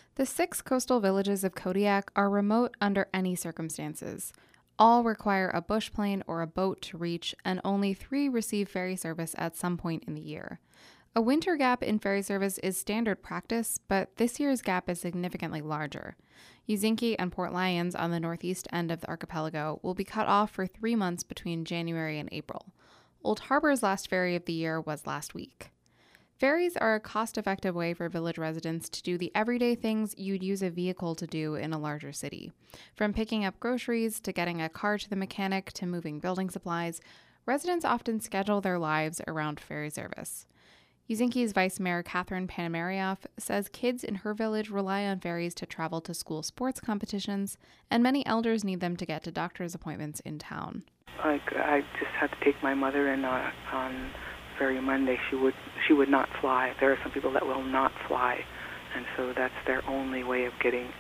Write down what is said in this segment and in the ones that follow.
The 6 coastal villages of Kodiak are remote under any circumstances. All require a bush plane or a boat to reach, and only 3 receive ferry service at some point in the year. A winter gap in ferry service is standard practice, but this year's gap is significantly larger. Uzinki and Port Lions on the northeast end of the archipelago will be cut off for 3 months between January and April. Old Harbor's last ferry of the year was last week. Ferries are a cost-effective way for village residents to do the everyday things you'd use a vehicle to do in a larger city. From picking up groceries to getting a car to the mechanic to moving building supplies, residents often schedule their lives around ferry service. Uzinki's Vice Mayor Catherine Panamarioff says kids in her village rely on ferries to travel to school sports competitions, and many elders need them to get to doctor's appointments in town. I just had to take my mother in on ferry Monday. She would not fly. There are some people that will not fly, and so that's their only way of getting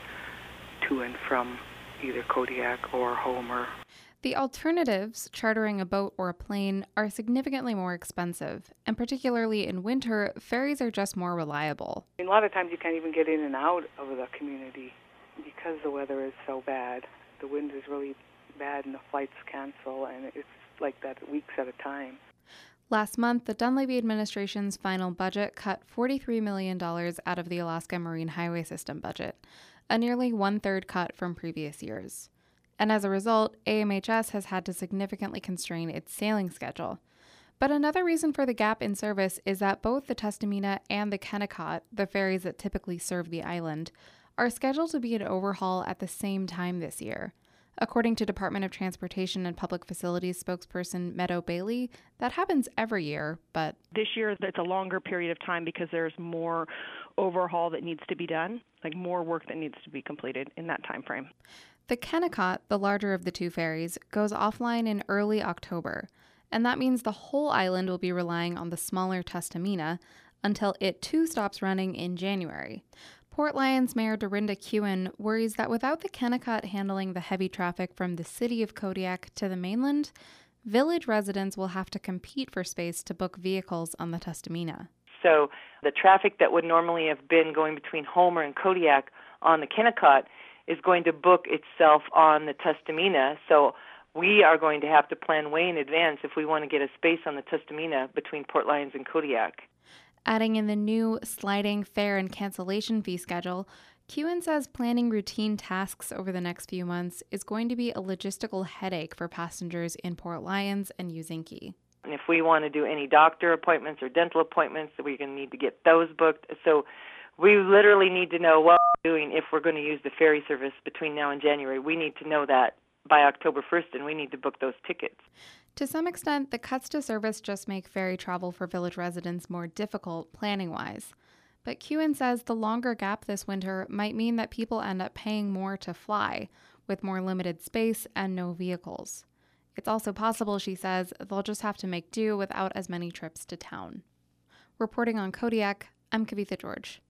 to and from either Kodiak or Homer. The alternatives, chartering a boat or a plane, are significantly more expensive, and particularly in winter, ferries are just more reliable. A lot of times you can't even get in and out of the community because the weather is so bad. The wind is really bad and the flights cancel, and it's like that weeks at a time. Last month, the Dunleavy administration's final budget cut $43 million out of the Alaska Marine Highway System budget, a nearly one-third cut from previous years. And as a result, AMHS has had to significantly constrain its sailing schedule. But another reason for the gap in service is that both the Tustumena and the Kennecott, the ferries that typically serve the island, are scheduled to be in overhaul at the same time this year. According to Department of Transportation and Public Facilities spokesperson Meadow Bailey, that happens every year, but this year it's a longer period of time because there's more overhaul that needs to be done, like more work that needs to be completed in that time frame. The Kennecott, the larger of the 2 ferries, goes offline in early October, and that means the whole island will be relying on the smaller Tustumena until it too stops running in January. Port Lions Mayor Dorinda Kewen worries that without the Kennecott handling the heavy traffic from the city of Kodiak to the mainland, village residents will have to compete for space to book vehicles on the Tustumena. So the traffic that would normally have been going between Homer and Kodiak on the Kennecott is going to book itself on the Tustumena. So we are going to have to plan way in advance if we want to get a space on the Tustumena between Port Lions and Kodiak. Adding in the new sliding fare and cancellation fee schedule, Kewen says planning routine tasks over the next few months is going to be a logistical headache for passengers in Port Lions and Uzinki. And if we want to do any doctor appointments or dental appointments, we're going to need to get those booked. So we literally need to know what we're doing if we're going to use the ferry service between now and January. We need to know that by October 1st, and we need to book those tickets. To some extent, the cuts to service just make ferry travel for village residents more difficult planning-wise. But Kewen says the longer gap this winter might mean that people end up paying more to fly, with more limited space and no vehicles. It's also possible, she says, they'll just have to make do without as many trips to town. Reporting on Kodiak, I'm Kavitha George.